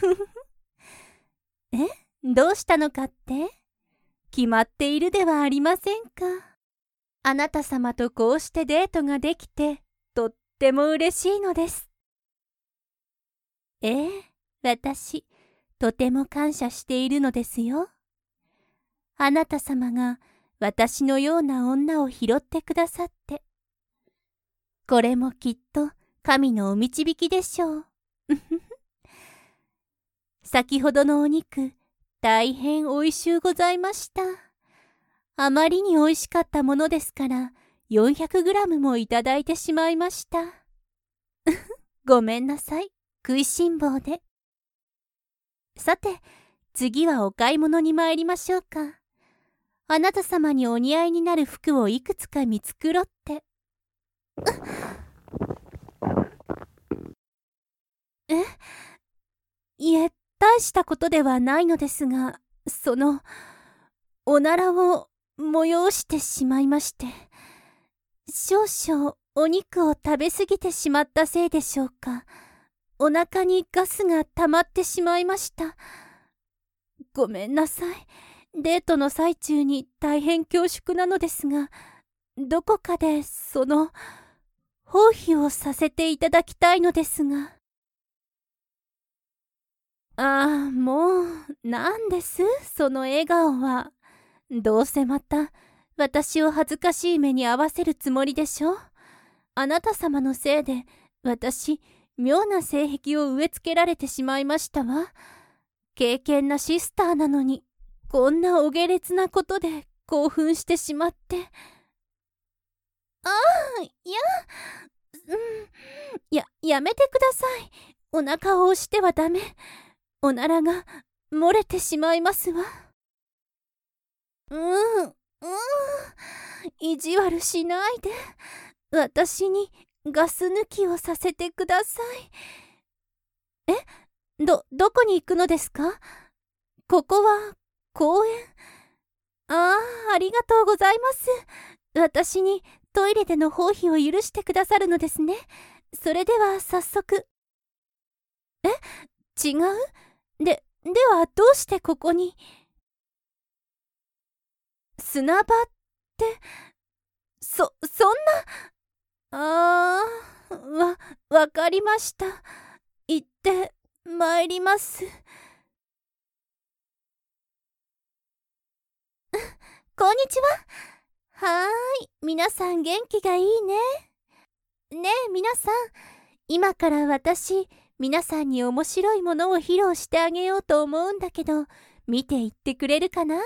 え、どうしたのかって？決まっているではありませんか。あなた様とこうしてデートができて、とっても嬉しいのです。私、とても感謝しているのですよ。あなた様が私のような女を拾ってくださって。これもきっと神のお導きでしょう。先ほどのお肉、大変おいしゅうございました。あまりにおいしかったものですから、400グラムもいただいてしまいました。ごめんなさい、食いしん坊で。さて、次はお買い物に参りましょうか。あなた様にお似合いになる服をいくつか見繕って。いえ、大したことではないのですが、おならを催してしまいまして、少々お肉を食べ過ぎてしまったせいでしょうか。お腹にガスが溜まってしまいました。ごめんなさい。デートの最中に大変恐縮なのですが、どこかで放棄をさせていただきたいのですが。もう、なんです、その笑顔は。どうせまた、私を恥ずかしい目に遭わせるつもりでしょ。あなた様のせいで、私、妙な性癖を植え付けられてしまいましたわ。敬虔なシスターなのに、こんなお下劣なことで興奮してしまって。やめてください。お腹を押してはダメ。おならが漏れてしまいますわ。意地悪しないで。私にガス抜きをさせてください。どこに行くのですか？ここは公園？ありがとうございます。私にトイレでの放棄を許してくださるのですね。それでは早速。違う？ではどうしてここに？砂場って、そんな。わかりました。行って参ります。こんにちは。皆さん元気がいいね。ねえ皆さん、今から皆さんに面白いものを披露してあげようと思うんだけど、見ていってくれるかな？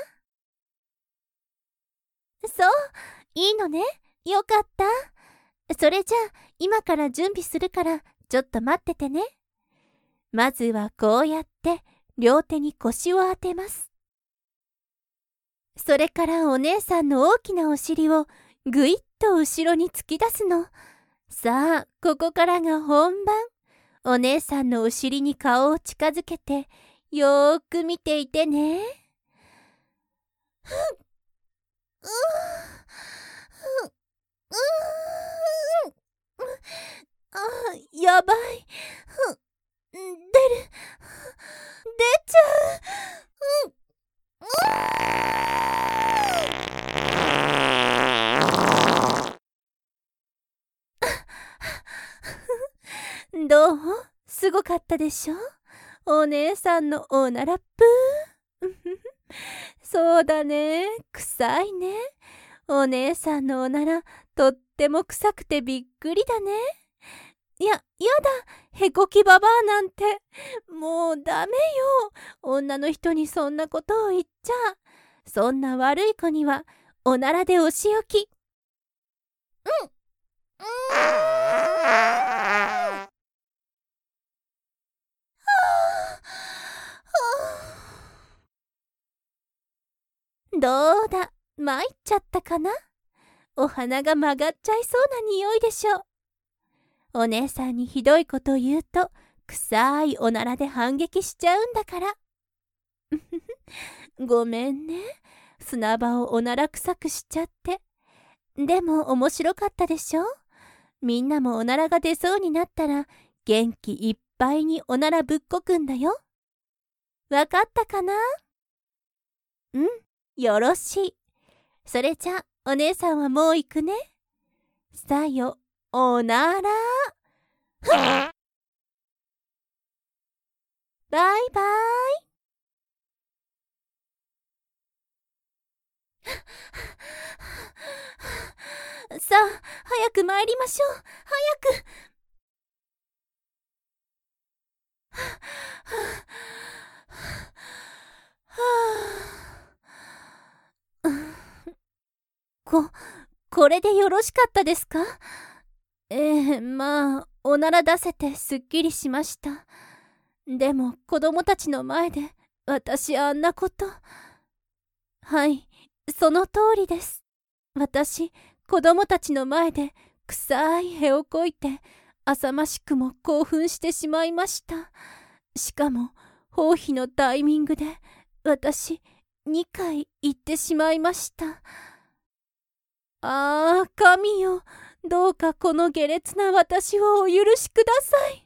そう、いいのね。よかった。それじゃあ、今から準備するから、ちょっと待っててね。まずはこうやって、両手に腰を当てます。それからお姉さんの大きなお尻をぐいっと後ろに突き出すの。さあ、ここからが本番。お姉さんのお尻に顔を近づけて、よーく見ていてね。やばい。出ちゃう。どう？すごかったでしょ？お姉さんのおならっぷー。そうだね。臭いね。お姉さんのおなら、とっても臭くてびっくりだね。やだ。へこきばばあなんて。もうダメよ。女の人にそんなことを言っちゃ。そんな悪い子には、おならでお仕置き。どうだ、参っちゃったかな？お花が曲がっちゃいそうな匂いでしょう。お姉さんにひどいこと言うと、臭いおならで反撃しちゃうんだから。ごめんね。砂場をおなら臭くしちゃって。でも面白かったでしょ？みんなもおならが出そうになったら、元気いっぱいにおならぶっこくんだよ。 わかったかな？うん、よろしい。それじゃ、お姉さんはもう行くね。さよ、おなら。バイバイ。さあ、早く参りましょう。早く。こ、これでよろしかったですか？まあ、おなら出せてすっきりしました。でも、子供たちの前で、私あんなこと。はい、その通りです。私、子供たちの前で、臭い屁をこいて、浅ましくも興奮してしまいました。しかも、放屁のタイミングで、私、2回言ってしまいました。ああ、神よ。どうかこの下劣な私をお許しください。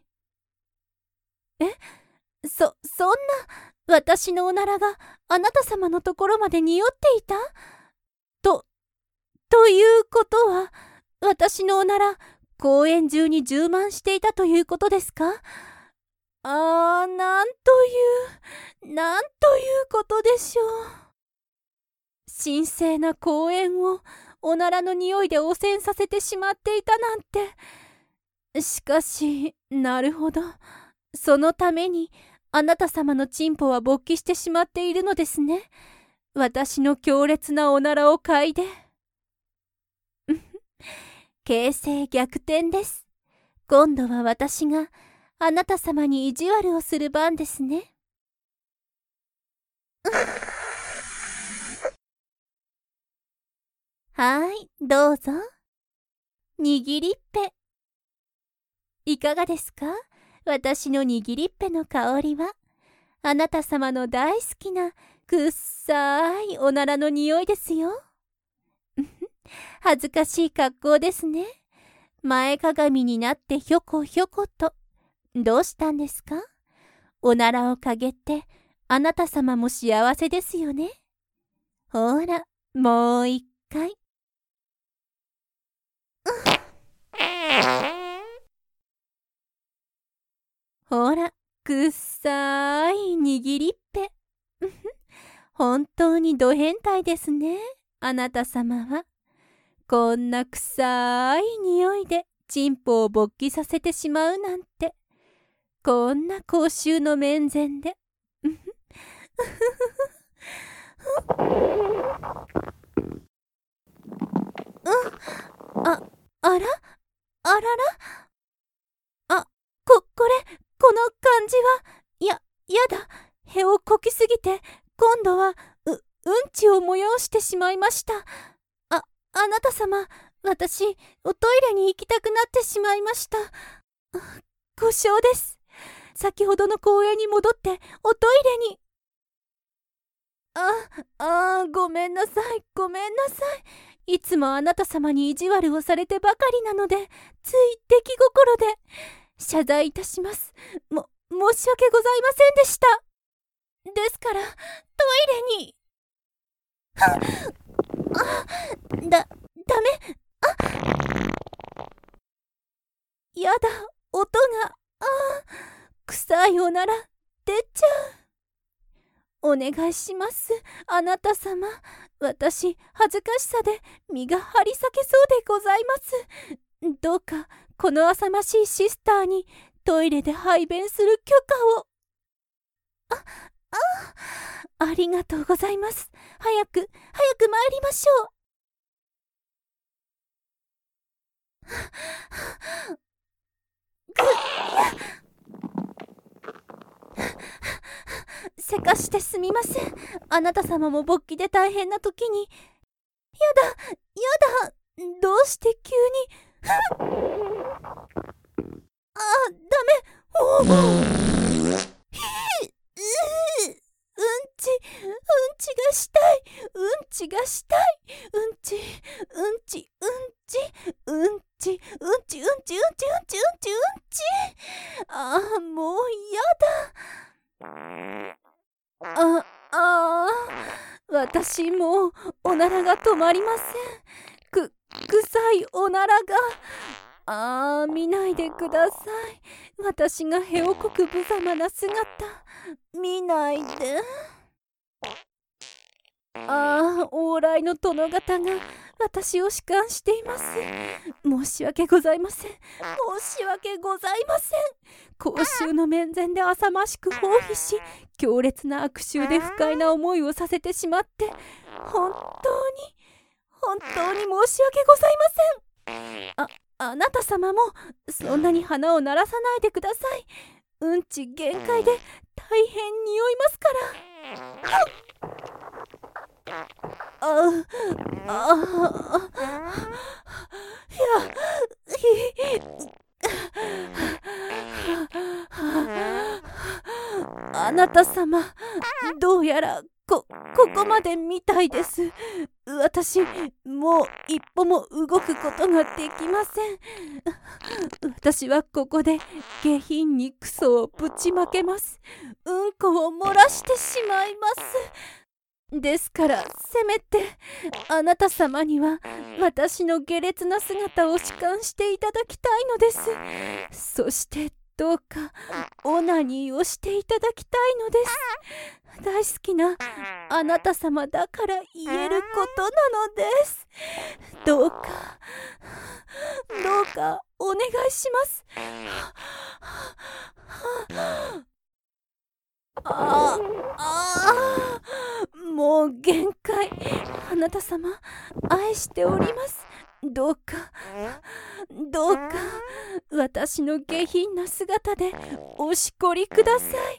そんな、私のおならがあなた様のところまで匂っていた？ということは、私のおなら、公園中に充満していたということですか？なんということでしょう。神聖な公園をおならの匂いで汚染させてしまっていたなんて。しかし、なるほど。そのために、あなた様のチンポは勃起してしまっているのですね。私の強烈なおならを嗅いで。形勢逆転です。今度は私があなた様に意地悪をする番ですね。はい、どうぞ。握りっぺ。いかがですか？私の握りっぺの香りは、あなた様の大好きなくっさいおならの匂いですよ。恥ずかしい格好ですね。前かがみになってひょこひょこと。どうしたんですか？おならをかげて、あなた様も幸せですよね。ほら、もう一回。ほら、くっさい握りっぺ。本当にド変態ですね、あなた様は。こんな臭い匂いでチンポを勃起させてしまうなんて。こんな公衆の面前で。あらあらら。この感じは、やだ。屁をこきすぎて、今度は、うんちを催してしまいました。あなた様、私、おトイレに行きたくなってしまいました。故障です。先ほどの公園に戻って、おトイレに。ごめんなさい、ごめんなさい。いつもあなた様に意地悪をされてばかりなので、つい出来心で。謝罪いたします。申し訳ございませんでした。ですから、トイレに。ダメ。やだ、音が。臭いおなら、出ちゃう。お願いします、あなた様。私、恥ずかしさで身が張り裂けそうでございます。どうか、この浅ましいシスターにトイレで排便する許可を。ありがとうございます。早く参りましょう。せかしてすみません。あなた様も勃起で大変な時に。やだ。どうして急に。ダメ。うんちがしたい。もうやだ。 私もうおならが止まりません。臭いおならが。見ないでください。私がへをこく無様な姿。見ないで。往来の殿方が私を仕官しています。申し訳ございません。申し訳ございません。公衆の面前で浅ましく放棄し、強烈な悪臭で不快な思いをさせてしまって、本当に申し訳ございません。あなた様もそんなに鼻を鳴らさないでください。うんち限界で大変匂いますから。あなた様、どうやらここまでみたいです。私、もう一歩も動くことができません。私はここで下品にクソをぶちまけます。うんこを漏らしてしまいます。ですからせめてあなた様には私の下劣な姿を仕官していただきたいのです。そしてどうかオナニーをしていただきたいのです。大好きなあなた様だから言えることなのです。どうかお願いします。もう限界。あなた様、愛しております。どうか私の下品な姿でおしこりください。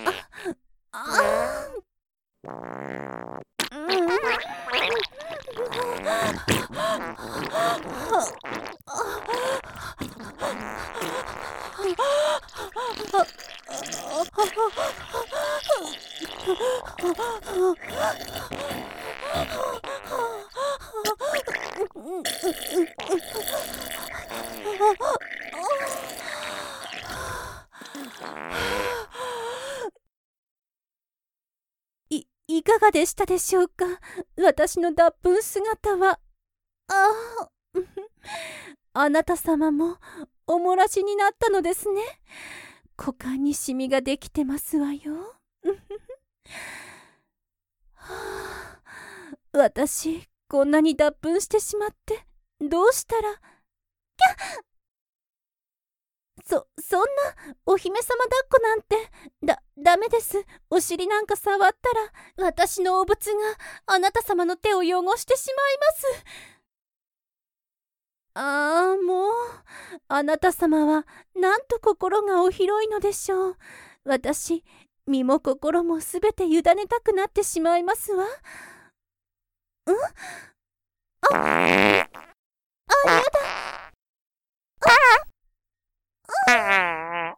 いかがでしたでしょうか。私の脱粉姿は。あなた様もお漏らしになったのですね。股間にシミができてますわよ。私、こんなに脱粉してしまってどうしたら。そんなお姫様抱っこなんてダメです。お尻なんか触ったら私のお物があなた様の手を汚してしまいます。もうあなた様はなんと心がお広いのでしょう。私、身も心もすべて委ねたくなってしまいますわ。やだ。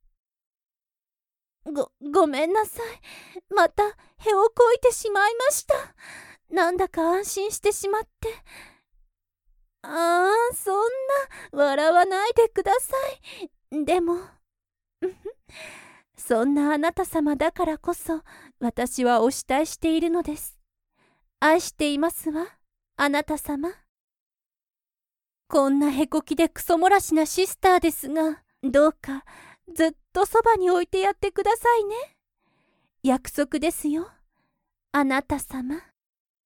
ごめんなさい。またへをこいてしまいました。なんだか安心してしまって。そんな笑わないでください。でもそんなあなた様だからこそ私はお慕いしているのです。愛していますわ、あなた様。こんなへこきでクソ漏らしなシスターですが、どうかずっとそばに置いてやってくださいね。約束ですよ、あなた様。